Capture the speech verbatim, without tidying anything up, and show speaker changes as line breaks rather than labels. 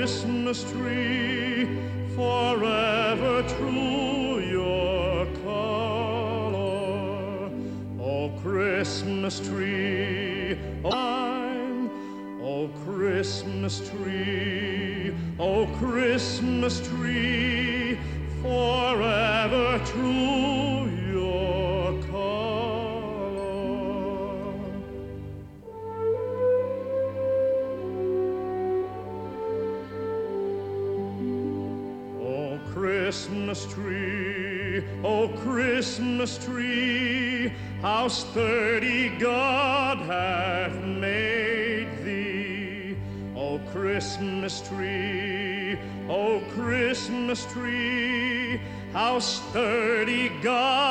Christmas tree, forever true your color. Oh, Christmas tree, oh, mine. Oh, Christmas tree, oh, Christmas tree, forever true your color. Oh, Christmas tree, oh, Christmas tree, how sturdy God hath made thee. Oh, Christmas tree, oh, Christmas tree, how sturdy God